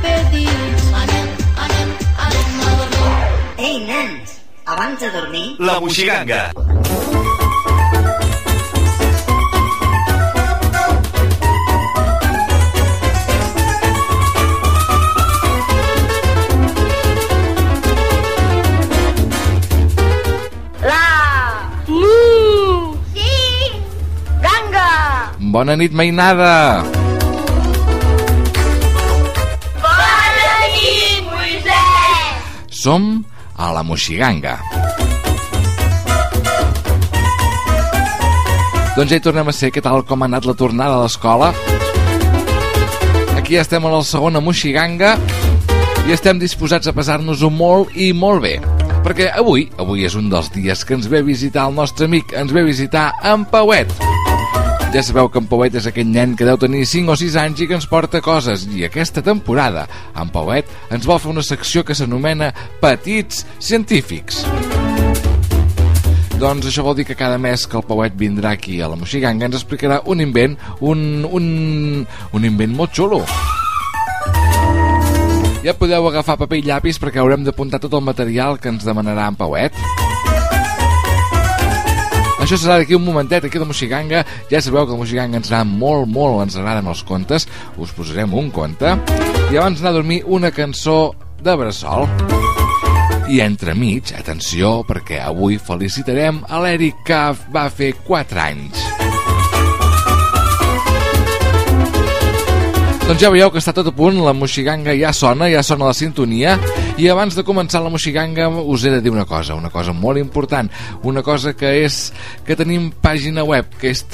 impedits. Anem a dormir. Ei, nens, abans de dormir... La Moixiganga. Bona nit, mainada! Bona nit, Moisès! Som a la Moixiganga. Doncs ja hi tornem a ser. Què tal, com ha anat la tornada a l'escola? Aquí ja estem a la segona Moixiganga i estem disposats a passar-nos-ho molt i molt bé. Perquè avui és un dels dies que ens ve visitar el nostre amic, ens ve visitar en Pauet. Ja sabeu que en Pauet és aquell nen que deu tenir 5 o 6 anys i que ens porta coses. I aquesta temporada, en Pauet ens vol fer una secció que s'anomena Petits Científics. Doncs això vol dir que cada mes que el Pauet vindrà aquí a la Moixiganga ens explicarà un invent, un invent molt xulo. Ja podeu agafar paper i llapis perquè haurem d'apuntar tot el material que ens demanarà en Pauet. Això serà d'aquí un momentet, aquí a la Moixiganga. Ja sabeu que la Moixiganga ens agrada molt, ens agraden els contes. Us posarem un conte. I abans d'anar a dormir, una cançó de bressol. I entremig, atenció, perquè avui felicitarem a l'Eric, que va fer 4 anys. Doncs ja veieu que està tot a punt, la Moixiganga ja sona la sintonia, i abans de començar la Moixiganga us he de dir una cosa molt important, una cosa que és que tenim pàgina web, que és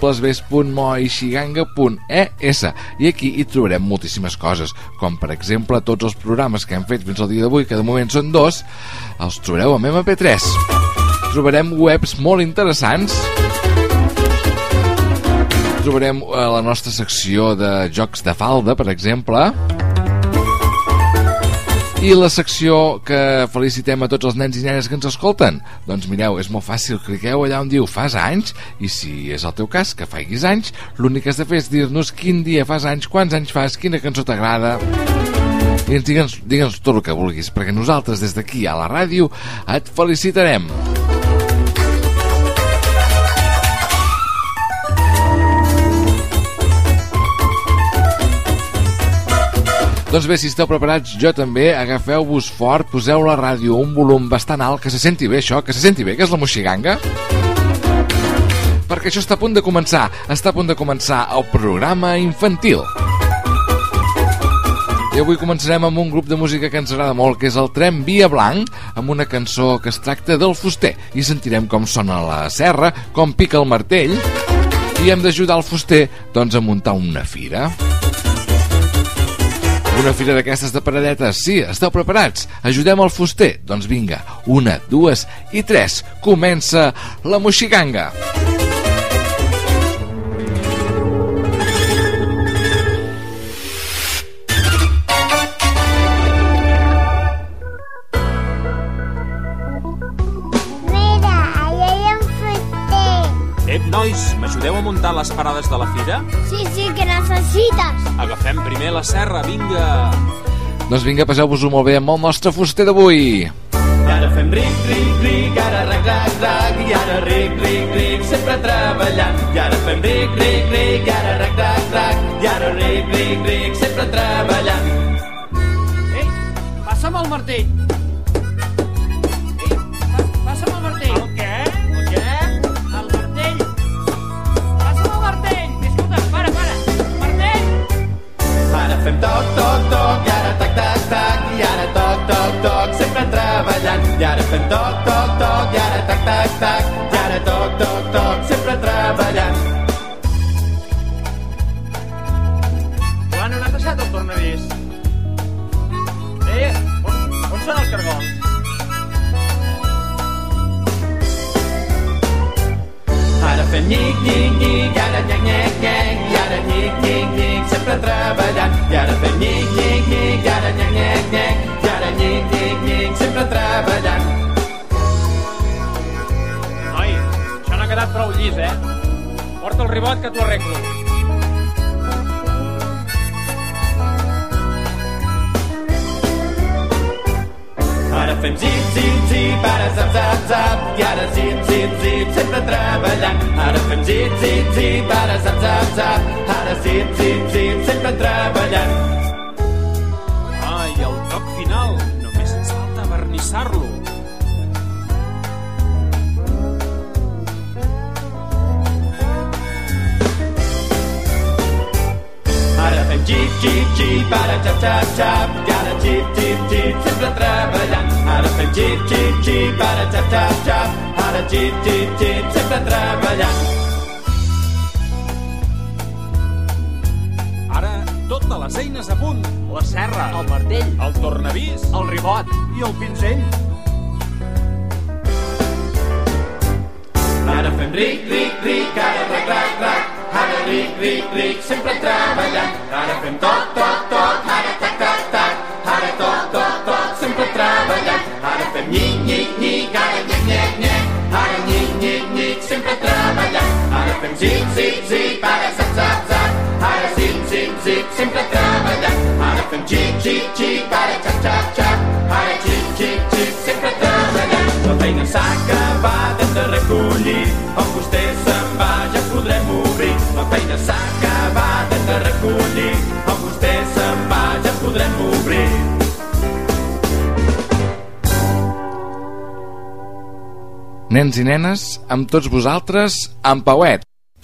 www.moixiganga.es, i aquí hi trobarem moltíssimes coses, com per exemple tots els programes que hem fet fins al dia d'avui, que de moment són 2, els trobareu amb MP3. Trobarem webs molt interessants. Trobarem la nostra secció de jocs de falda, per exemple, i la secció que felicitem a tots els nens i nenes que ens escolten. Doncs mireu, és molt fàcil, cliqueu allà on diu fas anys, i si és el teu cas, que faiguis anys, l'únic que has de fer és dir-nos quin dia fas anys, quants anys fas, quina cançó t'agrada, i digue'ns tot el que vulguis, perquè nosaltres des d'aquí a la ràdio et felicitarem. Doncs bé, si esteu preparats, jo també, agafeu-vos fort, poseu la ràdio a un volum bastant alt, que se senti bé això, que se senti bé, que és la Moixiganga. Perquè això està a punt de començar el programa infantil. I avui començarem amb un grup de música que ens agrada molt, que és el Tramvia Blanc, amb una cançó que es tracta del fuster, i sentirem com sona la serra, com pica el martell, i hem d'ajudar el fuster, doncs, a muntar una fira. Una fira d'aquestes de paradetes, sí, esteu preparats? Ajudem el fuster? Doncs vinga, 1, 2 i 3, comença la Moixiganga. Mira, allà hi ha un fuster. Nois, m'ajudeu a muntar les parades de la fira? Sí, que necessites. Agafem primer la serra, vinga. Doncs vinga, passeu-vos-ho molt bé amb el nostre fuster d'avui. I ara fem ric, ric, ric, ara rac, rac, rac, i ara ric, ric, ric, sempre treballant. I ara fem ric, ric, ric, ara rac, rac, rac, i ara ric, ric, ric, sempre treballant. Ei, passa'm el martell. Passa'm el martell. El què? Fem toc, toc, toc, i ara tac, tac, tac, i ara toc, toc, toc, sempre treballant. I ara fem toc, toc, toc, i ara tac, tac, tac, i ara toc, toc, toc, sempre treballant. Joan, on has deixat el tornavís? On són els cargols? Ara fem nyic, nyic, nyic, i ara nyac, nyac, nyac, i ara nyic, nyic, nyic, sempre treballant. I ara fem nyic, nyic, nyic, i ara nyac, nyac, nyac, i ara nyic, nyic, nyic, sempre treballant. Noi, això no ha quedat prou llis, Porta el ribot que t'ho arreglo. Ara fem zip, zip, zip, ara zap, zap, zap, i ara zip, zip, zip, sempre treballant. Ara fem zip, zip, zip, ara zap, zap, zap, ara zip, zip, zip, sempre treballant. Ai, el toc final. Només ens falta vernissar-lo. Ara fem xip, xip, xip, ara xap, xap, xap, i ara xip, xip, xip, sempre treballant. Ara fem xip, xip, xip, ara xap, xap, xap, ara xip, xip, xip, sempre treballant. Ara, totes les eines a punt. La serra, El martell, el tornavís, el ribot i el pinzell. Ara fem ric, ric, ric, ara rac, rac, rac, ara ric, ric, ric, sempre treballant. Ara fem toc, toc, toc, ara tac, tac, tac, ara toc, toc, toc, sempre treballant. Ara fem nyic, nyic, nyic, ara nyec, nyec, nyec, ara nyic, nyic, nyic, sempre treballant. Ara fem zip, zip, zip, ara zap, zap, zap, ara zip, zip, zip, sempre treballant. Ara fem xic, xic, xic, ara xap, xap, xap, ara xic, xic, xic, sempre treballant. La feina s'ha acabat, hem de recollir, el fuster se'n va, ja podrem obrir. La feina s'ha acabat, hem de recollir, el fuster se'n va, ja podrem obrir. Nens i nenes, amb tots vosaltres, en Pauet.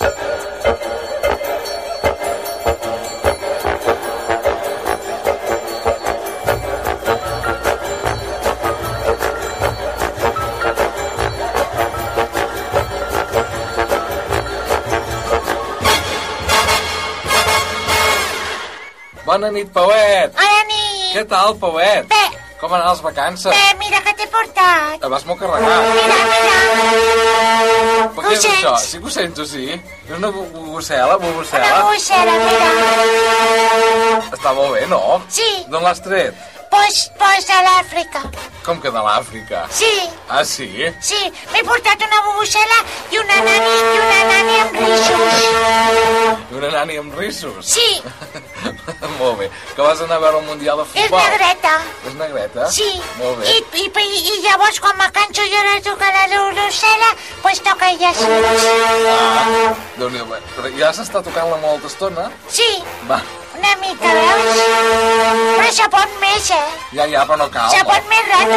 Bona nit, Pauet. Bona nit. Què tal, Pauet? Bé. Com han anat les vacances? Bé, mira que t'he portat. Te vas molt carregat. Mira, mira. Però què és Ho això? sents? Sí que ho sents, o sí? És una bubucela, Una bubucela? bussera, mira. Està molt bé, no? Sí. D'on l'has tret? Pues de l'Àfrica. Com que de l'Àfrica? Sí, Ah, sí? sí. M'he portat una bubussela i una nani amb rissos. I una nani amb rissos? Sí, Molt bé. Que vas anar a veure el Mundial de és Futbol? negreta. És negreta? Sí. Molt bé. I llavors quan me canso jo de tocar la bubussela, pues toca ella sola. Ah, Déu-n'hi-do. Però ja s'està tocant-la molta estona? Sí, Va. una mica, veus? Però se pot més, Ja, però no cal. Se no? pot més rato,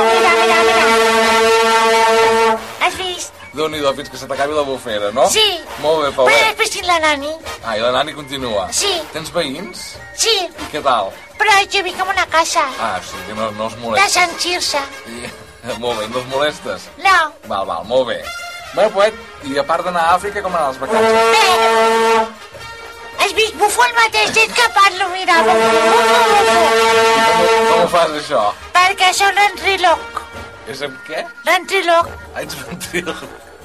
mira. Has vist? Déu-n'hi-do, fins que se t'acabi la bufera, no? Sí. Molt bé, Però Pauet. després tinc la nani. Ah, i la nani continua. Sí. Tens veïns? Sí, I què tal? però jo vinc en una casa Ah, sí, que no els de molestes. Sant Quirze. Molt bé, no els molestes? No. Val, molt bé. Bueno, Poet, i a part d'anar a Àfrica, com anar a les vacances? Bé. Has vist? Bufo el mateix temps que parlo, mira. Bufo. Com ho fas, això? Perquè sóc l'entriloc. És amb què? L'entriloc. Ah, ets ventrilo.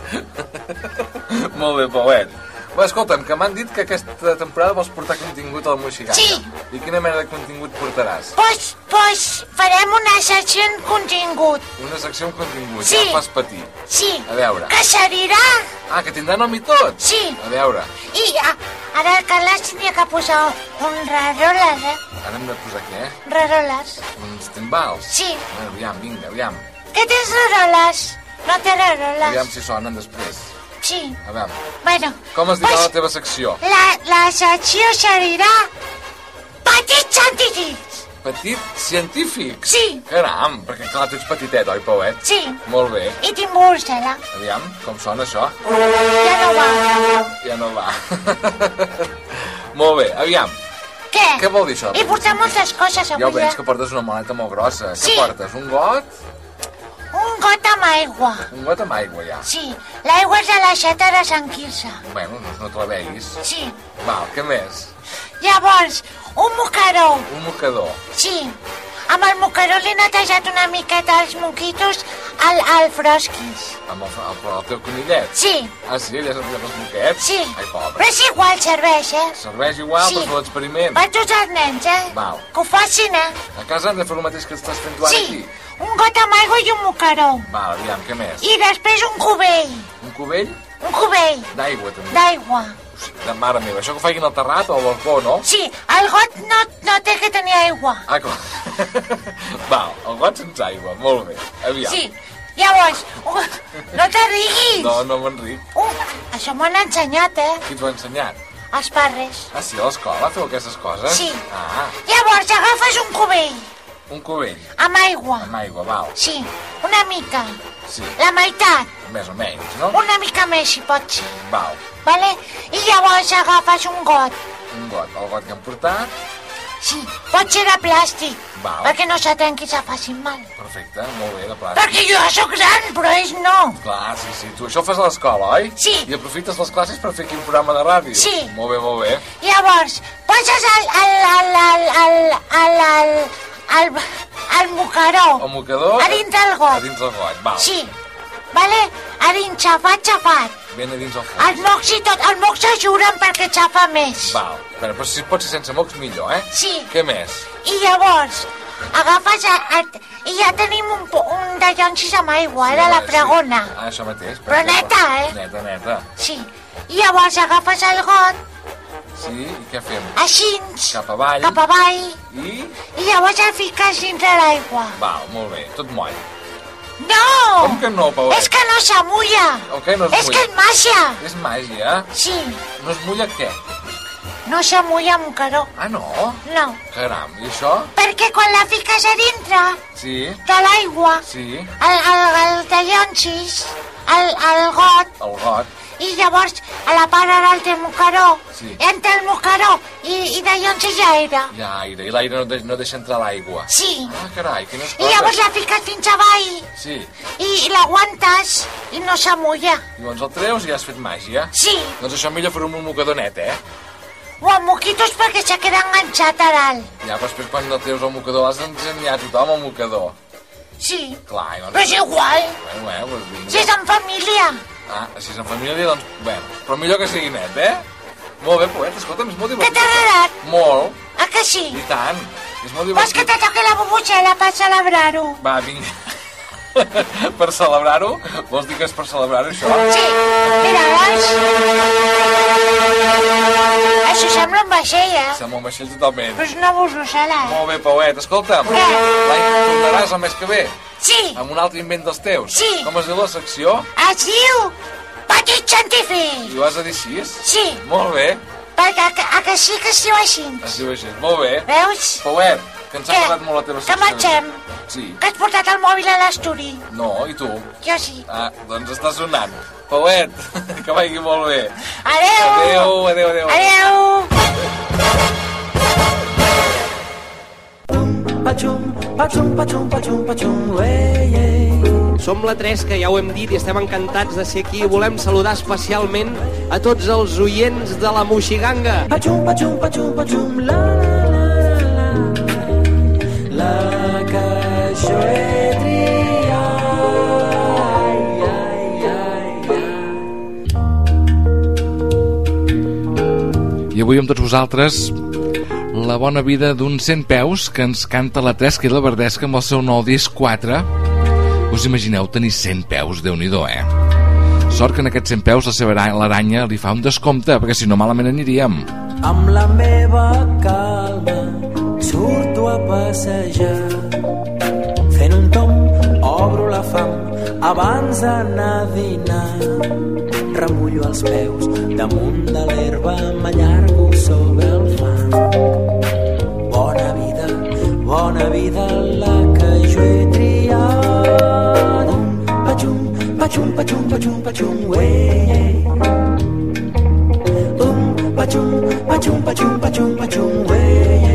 Molt bé, Poet. Bé, escolta'm, que m'han dit que aquesta temporada vols portar contingut a la Moixiganga. Sí. I quina mena de contingut portaràs? Pues farem una secció en contingut. Una secció amb contingut, Sí. ja el fas patir. Sí. A veure. Que servirà? Ah, que tindrà nom i tot? Sí. A veure, I ara el Carles tindria que posar un raroles, ara hem de posar què? Raroles. Uns timbals? Sí. Bueno, aviam, vinga, aviam. Què tens raroles? No té raroles? Aviam si sonen després. Sí. A veure, Bueno. com es dirà pues, la teva secció? La secció servirà Petits Científics. Petit científic? Sí. Caram, perquè clar, tu ets petitet, oi, Pauet? Sí. Molt bé. I tinc bursela. Aviam, com sona això? Ja no va. Ja no va. Molt bé, aviam. Què? Què vol dir això? He portat moltes coses avui. Ja ho veig que portes una maleta molt grossa. Sí. Què portes? Un got? Un got amb aigua. Un got amb aigua, ja. Sí. L'aigua és de l'aixeta de Sant Quirze. Bueno, no te la veguis. Sí. Val, què més? Llavors, un mocaró. Un mocador. Sí. Amb el mocaró li he netejat una miqueta els moquitos al frosquis. Amb el teu conillet? Sí. Ah, sí? Ja has enviat els moquets? Sí. Ai, pobre. Però és igual, serveix, Serveix igual, Sí. doncs fer l'experiment. Per tots els nens, Val. Que ho facin, A casa hem de fer el mateix que estàs fent tu ara Sí. aquí? Un got amb aigua i un mocaró. Val, aviam, què més? I després un cubell. Un cubell Un cubell d'aigua, també. d'aigua. De mare meva, això que ho facin al terrat o al balcó, no? Sí, el got no té que tenir aigua. Ah, com... Val, el got sense aigua, molt bé. Aviam. Sí. Llavors, no te riguis. No m'enric. Això m'ho han ensenyat, Qui t'ho ha ensenyat? Els pares. Ah, sí, a l'escola feu aquestes coses? Sí. Ah, Llavors, agafes un cubell un cubell. amb aigua. Amb aigua, val. Sí, una mica. Sí, La meitat. més o menys, no? Una mica més, si pot ser. Val. Vale? I llavors agafes un got. Un got. El got que hem portat. Sí, pot ser de plàstic. Val. Perquè no se trenqui i se facin mal. Perfecte, molt bé, de plàstic. Perquè jo ja sóc gran, però ells no. Clar, sí. Tu això ho fas a l'escola, oi? Sí. I aprofites les classes per fer aquí un programa de ràdio? Sí. Molt bé. Llavors, poses el mocaró. El mocador... A dins del got. A dins del got, val. Sí, vale? A dins, xafat. Ben a dins el fons. Els mocs i tot. Els mocs s'ajuren perquè xafa més. Val. Espera, però si pot ser sense mocs, millor, Sí. Què més? I llavors, agafes... I ja tenim un de llancis amb aigua, de la fregona. Sí. Ah, això mateix. Però neta, Neta. Sí. I llavors agafes el got, Sí, i què fem? així, Cap avall. cap avall, I... i llavors el fiques dins de l'aigua. Val, molt bé. Tot moll. No! Com que no, Pauet? És que no s'amulla. O què no es És mulla? que és màgia. És màgia? Sí, No es mulla què? no s'amulla amb caró. Ah, no? No, Caram, i això? perquè quan la fiques a dintre Sí, de l'aigua, sí, el talloncis, el got, el got. i llavors a la part ara té el mocaró, Sí. entra el mocaró i de llancis ja era. Hi ha aire, i l'aire no deixa entrar l'aigua. Sí, Ah, carai, quines i coses. llavors la fiques fins avall Sí, i l'aguantes i no s'amulla. llavors el treus i has fet màgia. Sí, Doncs això millor fer-ho amb un mocador net, o amb moquitos perquè se queda enganxat a dalt. Ja, però després quan el treus al mocador l'has d'ensenyar a tothom al mocador. Sí, Clar, i doncs... però és igual, Bueno, doncs vinga. si és en família. Ah, si és en família, doncs, bueno, però millor que sigui net, Molt bé, Poet, escolta'm, és molt Què divertit. t'ha agradat? Molt, Ah, que sí? i tant. És molt Vols que divertit. te toqui la bubutxela per celebrar-ho? Va, vinga. Per celebrar-ho? Vols dir que és per celebrar-ho, això? Sí, mira, veus? Això sembla un vaixell, Sembla un vaixell totalment. Però és una bussosala, Molt bé, Pauet, escolta'm. Què? L'any tornaràs el mes que ve Sí, amb un altre invent dels teus. Sí. Com es diu la secció? es diu Petit Científic. I ho has de dir així? Sí, Molt bé, perquè a que sí que es diu així. es diu així. Molt bé. Veus? Pauet, que ens ha Què? agradat molt la teva Que secció. marxem? Sí. Que has portat el mòbil a l'estudi? No, i tu? Jo sí. Ah, doncs està sonant. Pauet, que vagi molt bé. Adeu! Adeu. Adeu! Som la 3, que ja ho hem dit i estem encantats de ser aquí. Volem saludar especialment a tots els oients de la Moixiganga. La que jo he I avui amb tots vosaltres la bona vida d'un 100 peus que ens canta la Tresca i la Verdesca amb el seu nou disc 4. Us imagineu tenir 100 peus, Déu-n'hi-do, Sort que en aquests 100 peus l'aranya li fa un descompte, perquè si no malament aniríem. Amb la meva calma surto a passejar, fent un tomb obro la fam abans d'anar a dinar, remullo els peus damunt de l'herba, m'allargo sobre el fang. Bona vida la que jo he triat. Pachum, pachum, pachum, pachum, uey. Pachum, pachum, pachum, pachum, pachum, uey.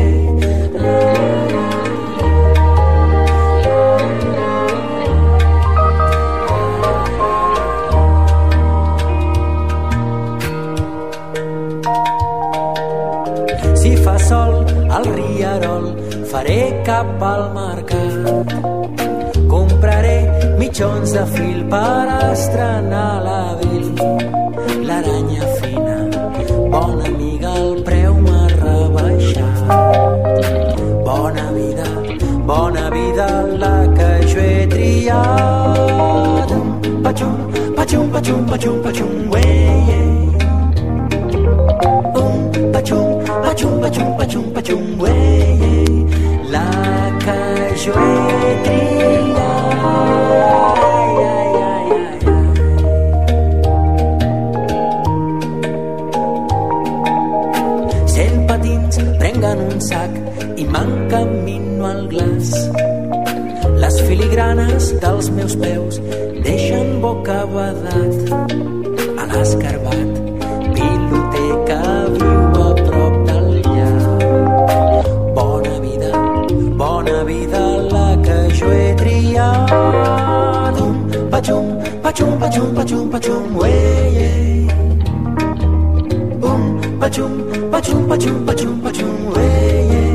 Si fa sol al rierol, faré cap al mercat. Compraré mitjons de fil per estrenar l'abril. L'aranya fina, bona amiga, el preu m'ha rebaixat. Bona vida, la que jo he triat. Pachum, pachum, pachum, pachum, pachum, uey. Pachum, pachum, pachum, pachum, pachum, uey. la que jo he triat. Ai, ai, ai, ai. Cent patins prenguen un sac i m'encamino al glaç. Les filigranes dels meus peus deixen bocabadat. A l'escarbat, piloter que viu a prop del llac. Bona vida la que jo he triat. Pachum, pachum, pachum, pachum, pachum, uei, ei. Pachum, pachum, pachum, pachum, pachum, uei, ei.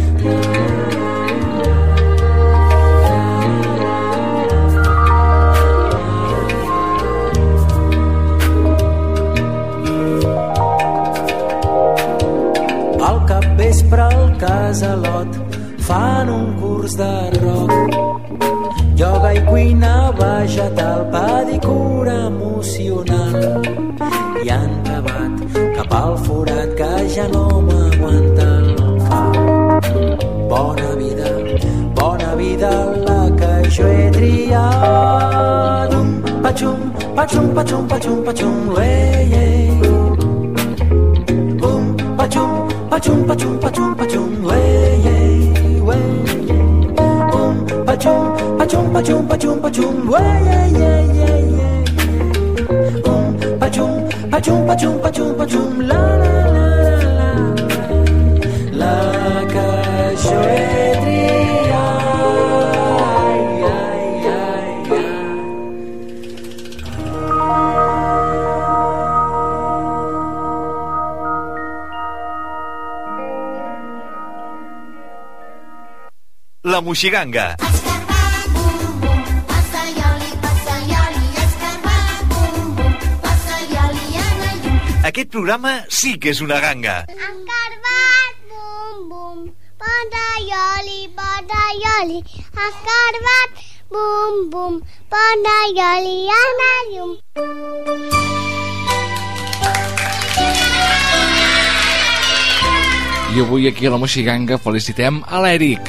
Vespre al casalot fan un curs de rock, ioga i cuina vegetal, pedicura emocional, i han acabat cap al forat que ja no m'aguanta el cap. Bona vida la que jo he triat. Pachum, pachum, pachum, pachum, pachum, ei, ei. Pachum, pachum, pachum, pachum, pachum, wey, wey. Pachum, pachum, pachum, pachum, pachum, wey, wey, wey. Pachum, pachum, pachum, pachum, pachum, la la la la la. La que jo he triat. Ai, ai, ai, ai. La Moixiganga. Escarbat, bum, bum, passa ioli, escarbat, bum, bum, passa ioli, ana, llum. Aquest programa sí que és una ganga. Escarbat, bum, bum, posa ioli, escarbat, bum, bum, posa ioli, ana, llum. I avui aquí a la Moixiganga felicitem a l'Eric.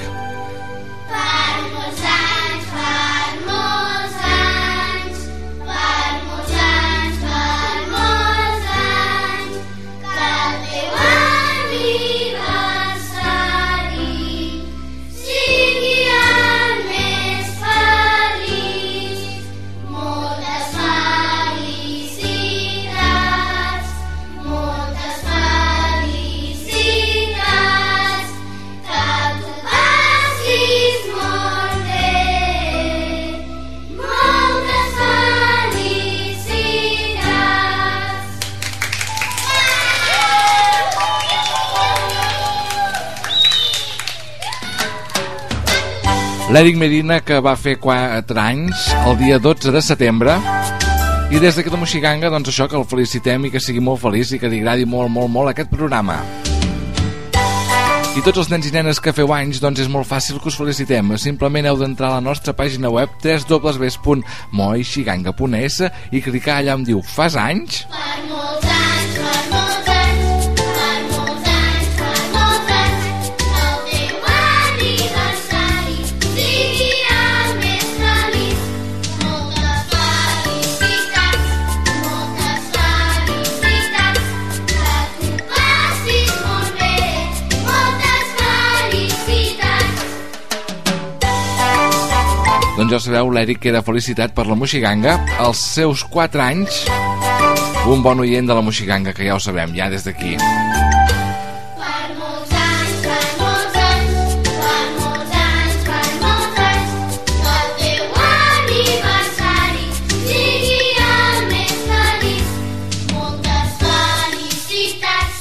L'Eric Medina, que va fer 4 anys el dia 12 de setembre, i des d'aquí de Moixiganga, doncs això, que el felicitem i que sigui molt feliç i que li agradi molt, molt, molt aquest programa. I tots els nens i nenes que feu anys, doncs és molt fàcil que us felicitem. Simplement heu d'entrar a la nostra pàgina web www.moixiganga.es i clicar allà on diu Fas anys? Per molts anys, per molts anys, per molts anys, per molts anys, el teu aniversari sigui el més feliç. Moltes felicitats, que tu passis molt bé, moltes felicitats. Doncs ja sabeu, l'Eric era felicitat per la Moixiganga als seus 4 anys. Un bon oient de la Moixiganga, que ja ho sabem, ja des d'aquí. Per molts anys, per molts anys, per molts anys, per molts anys, que el teu aniversari sigui el més feliç. Moltes felicitats,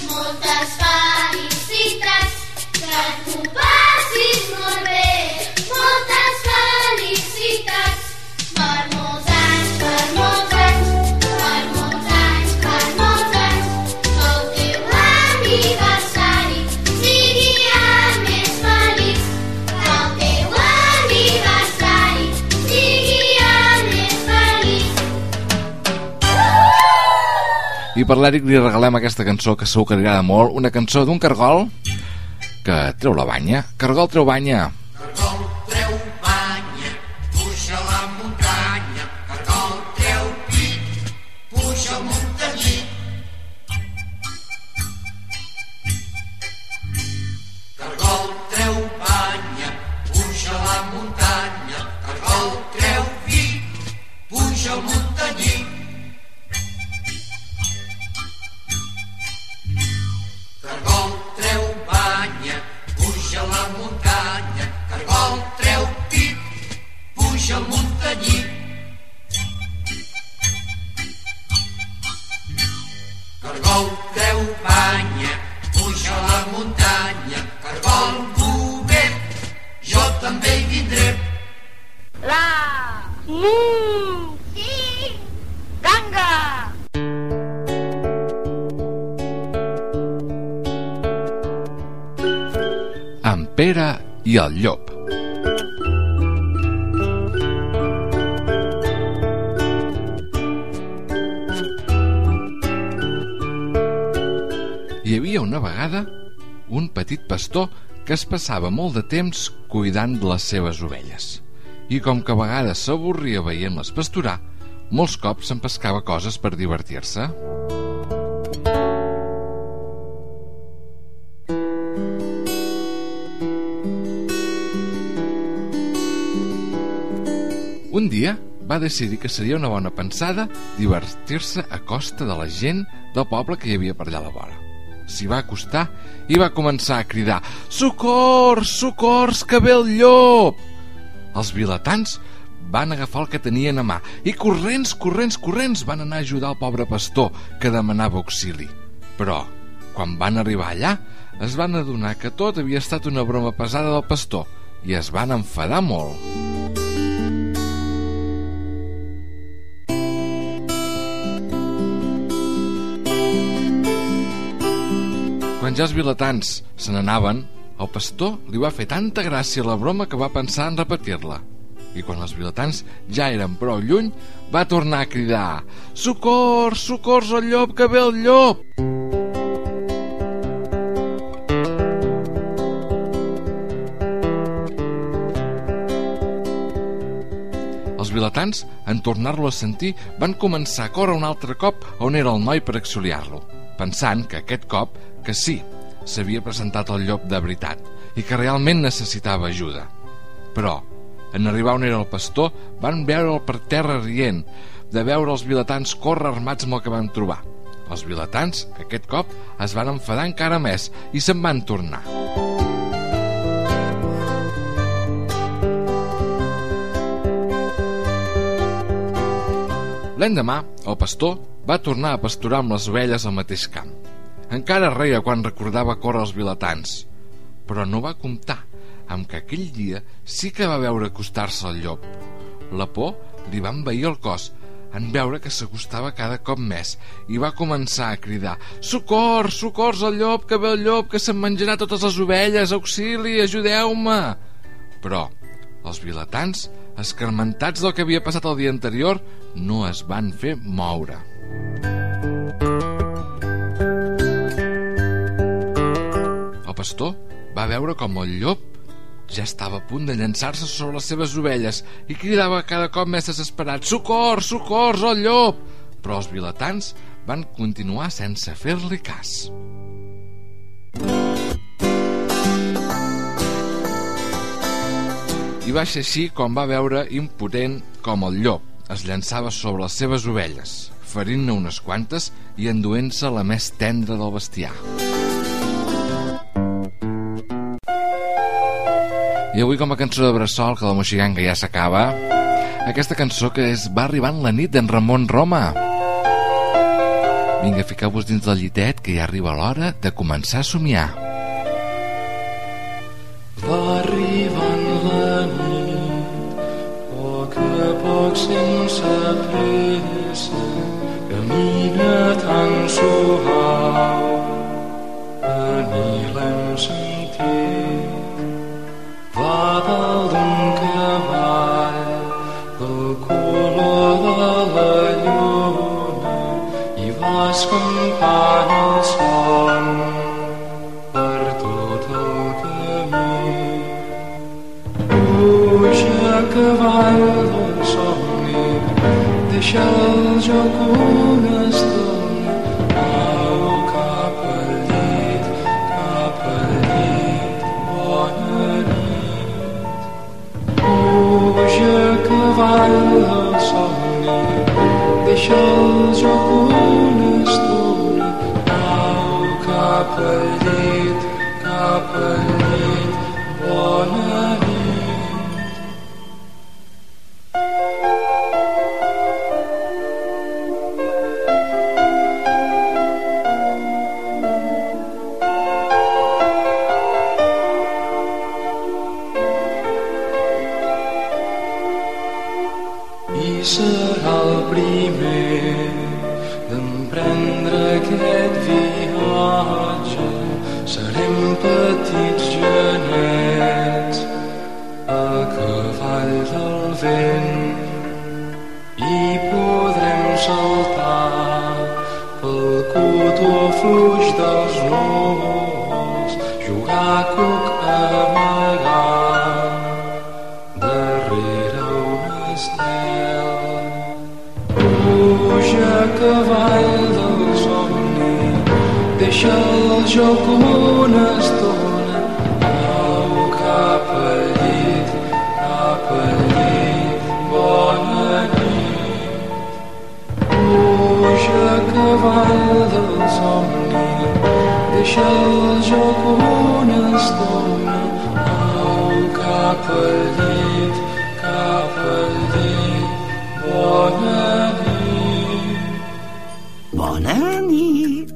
que tu passis molt bé, moltes felicitats. Per molts anys, per molts anys, per molts anys, per molts anys, que el teu aniversari sigui el més feliç. Que el teu aniversari sigui el més feliç. I per l'Eric li regalem aquesta cançó que segur que li agrada molt, una cançó d'un cargol que treu la banya. Cargol treu banya. Cargol treu banya, puja la muntanya. Cargol treu pit, puja el muntanyí. Cargol treu banya, puja la muntanya. Cargol treu pit, puja el muntanyí. Cargol treu banya, puja la muntanya. Cargol treu pit, puja el muntanyí. Cargol treu banya, puja la muntanya. Cargol bover, jo també hi vindré. La Ganga. En Pere i el llop. Hi havia una vegada un petit pastor que es passava molt de temps cuidant de les seves ovelles. I com que a vegades s'avorria veient-les pasturar, molts cops se'n pescava coses per divertir-se. Un dia va decidir que seria una bona pensada divertir-se a costa de la gent del poble que hi havia per allà a la vora. S'hi va acostar i va començar a cridar: «Socors! Socors, que ve el llop!» Els vilatans van agafar el que tenien a mà i corrents van anar a ajudar el pobre pastor que demanava auxili. Però, quan van arribar allà, es van adonar que tot havia estat una broma pesada del pastor i es van enfadar molt. Quan ja els vilatans se n'anaven, el pastor li va fer tanta gràcia la broma que va pensar en repetir-la. I quan els vilatans ja eren prou lluny, va tornar a cridar: «Socors! Socors al llop, que ve el llop!» Els vilatans, en tornar-lo a sentir, van començar a córrer un altre cop on era el noi per auxiliar-lo, pensant que aquest cop, que sí, s'havia presentat el llop de veritat i que realment necessitava ajuda. Però, en arribar on era el pastor, van veure'l per terra rient, de veure els vilatans córrer armats amb el que van trobar. Els vilatans, aquest cop, es van enfadar encara més i se'n van tornar. L'endemà, el pastor va tornar a pasturar amb les ovelles al mateix camp. Encara reia quan recordava córrer els vilatans, però no va comptar amb que aquell dia sí que va veure acostar-se el llop. La por li va envair el cos en veure que s'acostava cada cop més i va començar a cridar: «Socors! Socors al llop, que ve el llop, que se'n menjarà totes les ovelles! Auxili, ajudeu-me!» Però els vilatans, escarmentats del que havia passat el dia anterior, no es van fer moure. El pastor va veure com el llop ja estava a punt de llançar-se sobre les seves ovelles i cridava cada cop més desesperat: «Socors! Socors al llop!» Però els vilatans van continuar sense fer-li cas. I va ser així com va veure impotent com el llop es llançava sobre les seves ovelles, ferint-ne unes quantes i enduent-se la més tendra del bestiar. I avui, com a cançó de bressol, que la Moixiganga ja s'acaba, aquesta cançó que va arribant la nit d'en Ramon Roma. Vinga, fiqueu-vos dins del llitet, que ja arriba l'hora de començar a somiar. Va arribant la nit, a poc sense pressa, camina tan suau, l'hem sentit. Va dalt d'un cavall, del color de la lluna, i va escampant el son per tot el cavall del somni, deixa el joc una estona, au cap al llit, bona nit. Puja cavall del somni, deixa el joc una estona, au cap al llit, bona nit. I serà el primer d'emprendre aquest viatge. Serem petits genets a cavall del vent i podrem saltar pel cotó fluix dels núvols, jugar a cuc amagat darrere un estel. Puja cavall del somni, deixa el joc una estona, au cap al llit, bona nit. Puja cavall del somni, deixa el joc una estona, au cap al llit, bona nit. Bona nit.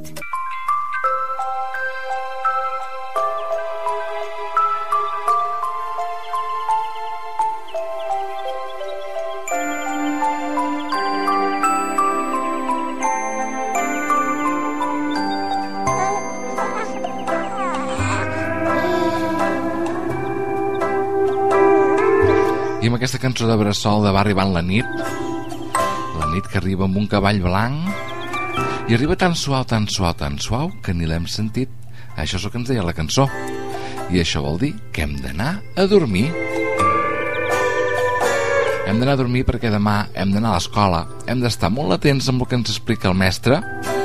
I amb aquesta cançó de Bressol de Va arribant la nit que arriba amb un cavall blanc i arriba tan suau que ni l'hem sentit. Això és el que ens deia la cançó, i això vol dir que hem d'anar a dormir. Hem d'anar a dormir perquè demà hem d'anar a l'escola, hem d'estar molt atents amb el que ens explica el mestre,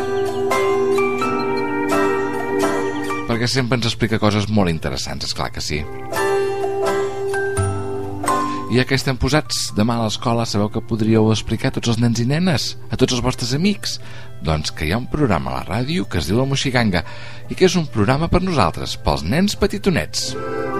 perquè sempre ens explica coses molt interessants, esclar que sí. I ja que estem posats demà a l'escola, sabeu que podríeu explicar a tots els nens i nenes, a tots els vostres amics, doncs que hi ha un programa a la ràdio que es diu La Moixiganga i que és un programa per nosaltres, pels nens petitonets.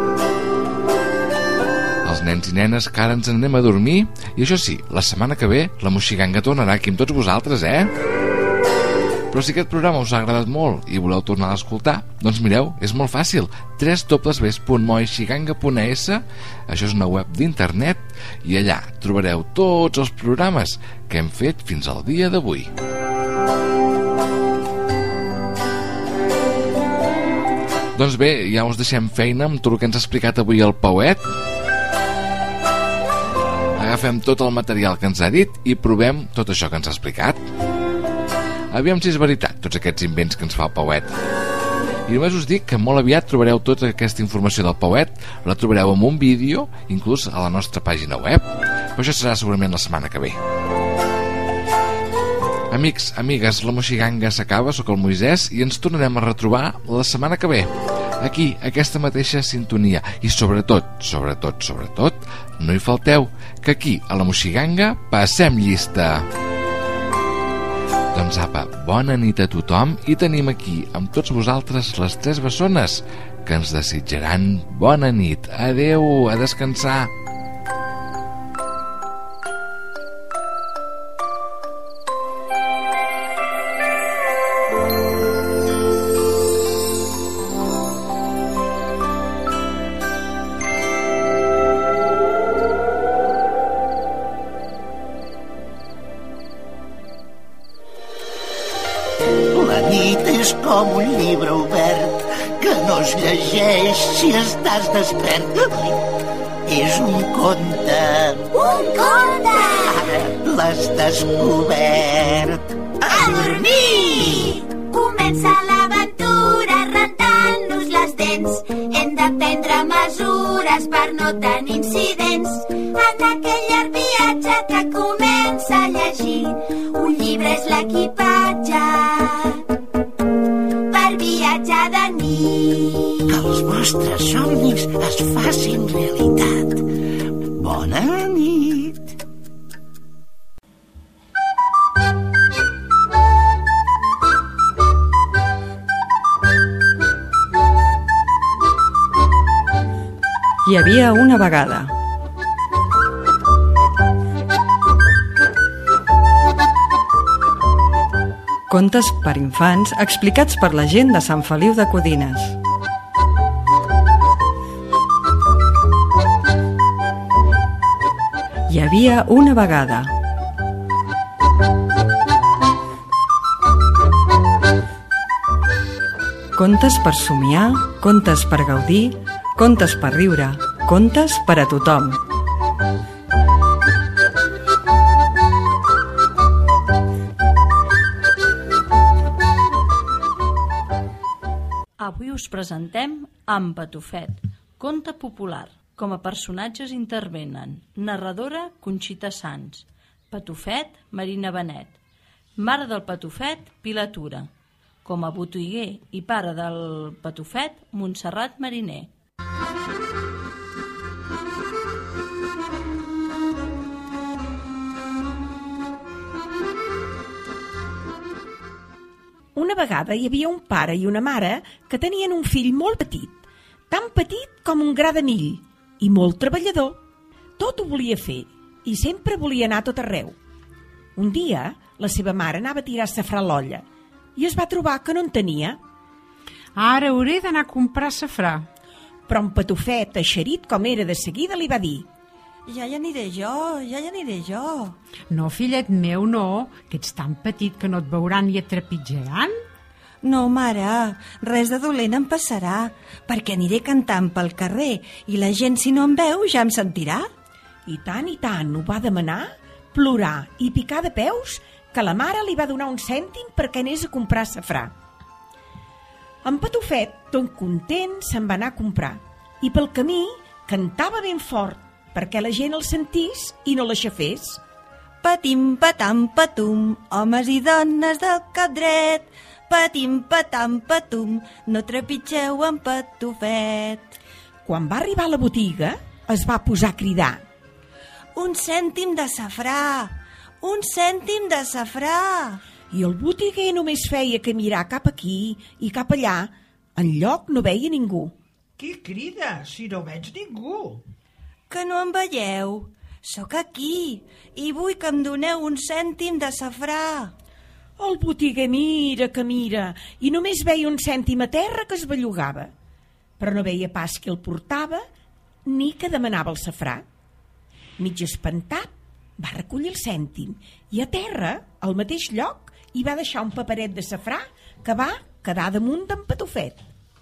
Els nens i nenes que ara ens anem a dormir, i això sí, la setmana que ve La Moixiganga tornarà aquí amb tots vosaltres, Però si aquest programa us ha agradat molt i voleu tornar a escoltar, doncs mireu, és molt fàcil, www.moixiganga.es. Això és una web d'internet i allà trobareu tots els programes que hem fet fins al dia d'avui. Doncs bé, ja us deixem feina amb tot el que ens ha explicat avui el Pauet. Agafem tot el material que ens ha dit i provem tot això que ens ha explicat. Aviam si és veritat, tots aquests invents que ens fa el Pauet. I només us dic que molt aviat trobareu tota aquesta informació del Pauet, la trobareu en un vídeo, inclús a la nostra pàgina web, però això serà segurament la setmana que ve. Amics, amigues, La Moixiganga s'acaba, sóc el Moisès, i ens tornarem a retrobar la setmana que ve, aquí, aquesta mateixa sintonia. I sobretot, no hi falteu, que aquí, a La Moixiganga, passem llista. Doncs apa, bona nit a tothom i tenim aquí amb tots vosaltres les 3 bessones que ens desitjaran bona nit. Adeu, a descansar. Com un llibre obert que no es llegeix si estàs despert. És un conte. Un conte! Ara l'has descobert. A dormir! Comença l'aventura rentant-nos les dents. Hem de prendre mesures per no tenir incidents. llibres, l'equipatge per viatjar de nit. Que els vostres somnis es facin realitat. Bona nit. Hi havia una vegada. Contes per infants explicats per la gent de Sant Feliu de Codines. Hi havia una vegada. Contes per somiar, contes per gaudir, contes per riure, contes per a tothom. Avui us presentem En Patufet, conte popular. Com a personatges intervenen narradora Conxita Sans, Patufet Marina Benet, mare del Patufet Pilar Tura, com a botiguer i pare del Patufet Montserrat Mariner. Una vegada hi havia un pare i una mare que tenien un fill molt petit, tan petit com un gra d'anill, i molt treballador. Tot ho volia fer i sempre volia anar a tot arreu. Un dia, la seva mare anava a tirar safrà a l'olla i es va trobar que no en tenia. Ara hauré d'anar a comprar safrà. Però un Patufet, eixerit com era de seguida, li va dir: Ja hi aniré jo. No, fillet meu, no, que ets tan petit que no et veuran ni trepitjaran. No, mare, res de dolent em passarà, perquè aniré cantant pel carrer i la gent, si no em veu, ja em sentirà. I tant, ho va demanar, plorar i picar de peus, que la mare li va donar un cèntim perquè anés a comprar safrà. En Patufet, tot content, se'n va anar a comprar i pel camí cantava ben fort perquè la gent el sentís i no l'aixafés. Patim, patam, patum, homes i dones del cap dret. Patim, patam, patum, no trepitgeu en Patufet. Quan va arribar a la botiga, es va posar a cridar: Un cèntim de safrà! Un cèntim de safrà! I el botiguer només feia que mirar cap aquí i cap allà. Enlloc no veia ningú. Qui crida, si no veig ningú? Que no em veieu? Sóc aquí i vull que em doneu un cèntim de safrà. El botiguer mira que mira i només veia un cèntim a terra que es bellugava. Però no veia pas qui el portava ni que demanava el safrà. Mig espantat, va recollir el cèntim i a terra, al mateix lloc, hi va deixar un paperet de safrà que va quedar damunt d'en Patufet.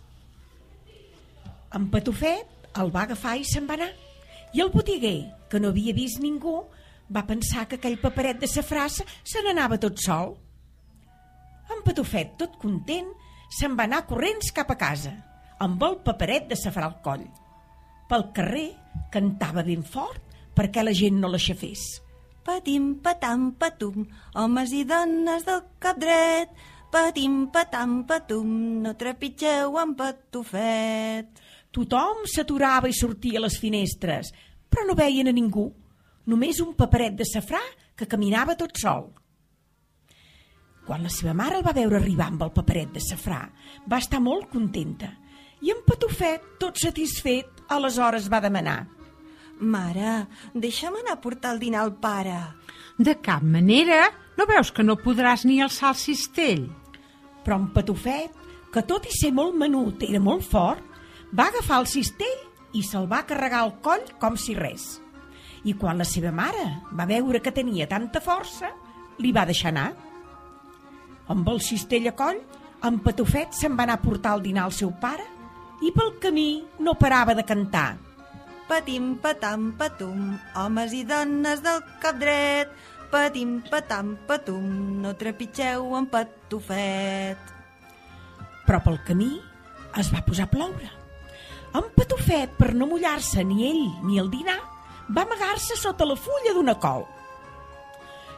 En Patufet el va agafar i se'n va anar. I el botiguer, que no havia vist ningú, va pensar que aquell paperet de safrà se n'anava tot sol. En Patufet, tot content, se'n va anar corrents cap a casa, amb el paperet de safrà al coll. Pel carrer cantava ben fort perquè la gent no l'aixafés. Patim, patam, patum, homes i dones del cap dret. Patim, patam, patum, no trepitgeu en Patufet. Tothom s'aturava i sortia a les finestres, però no veien a ningú, només un paperet de safrà que caminava tot sol. Quan la seva mare el va veure arribar amb el paperet de safrà, va estar molt contenta, i en Patufet, tot satisfet, aleshores va demanar: Mare, deixa'm anar a portar el dinar al pare. De cap manera, no veus que no podràs ni alçar el cistell? Però en Patufet, que tot i ser molt menut era molt fort, va agafar el cistell i se'l va carregar al coll com si res. I quan la seva mare va veure que tenia tanta força, li va deixar anar. Amb el cistell a coll, en Patufet se'n va anar a portar el dinar al seu pare i pel camí no parava de cantar: Patim, patam, patum, homes i dones del cap dret. Patim, patam, patum, no trepitgeu en Patufet. Però pel camí es va posar a ploure. En Patufet, per no mullar-se ni ell ni el dinar, va amagar-se sota la fulla d'una col.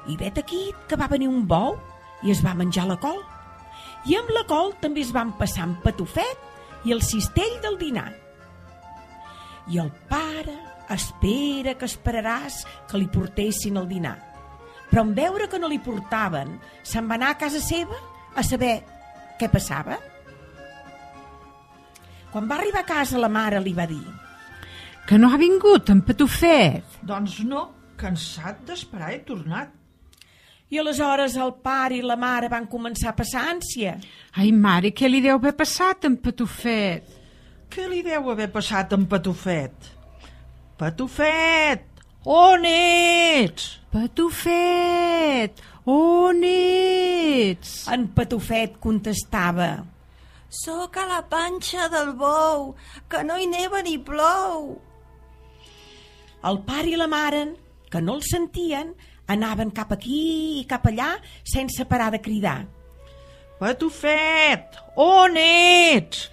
I vet aquí que va venir un bou i es va menjar la col. I amb la col també es van passar en Patufet i el cistell del dinar. I el pare espera que esperaràs que li portessin el dinar. Però en veure que no li portaven, se'n va anar a casa seva a saber què passava. Quan va arribar a casa, la mare li va dir: Que no ha vingut en Patufet? Doncs no, cansat d'esperar he tornat. I aleshores el pare i la mare van començar a passar ànsia. Ai, mare, què li deu haver passat en Patufet? Què li deu haver passat en Patufet? Patufet, on ets? Patufet, on ets? En Patufet contestava: Soc a la panxa del bou, que no hi neva ni plou. El pare i la mare, que no el sentien, anaven cap aquí i cap allà sense parar de cridar: Patufet, on ets?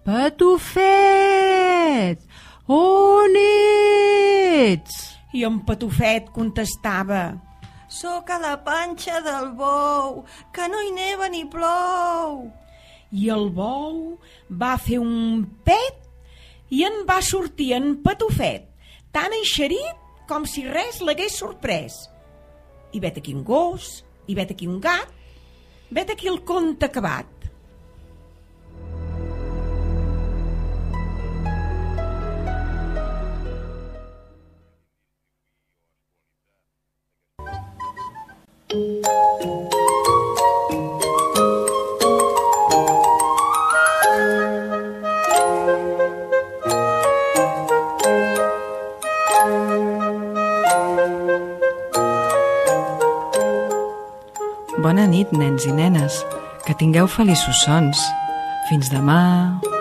Patufet, on ets? I en Patufet contestava: Soc a la panxa del bou, que no hi neva ni plou. I el bou va fer un pet i en va sortir en Patufet, tan eixerit com si res l'hagués sorprès. I vet aquí un gos, i vet aquí un gat, vet aquí el conte acabat. Bona nit, nens i nenes. Que tingueu feliços sons. Fins demà.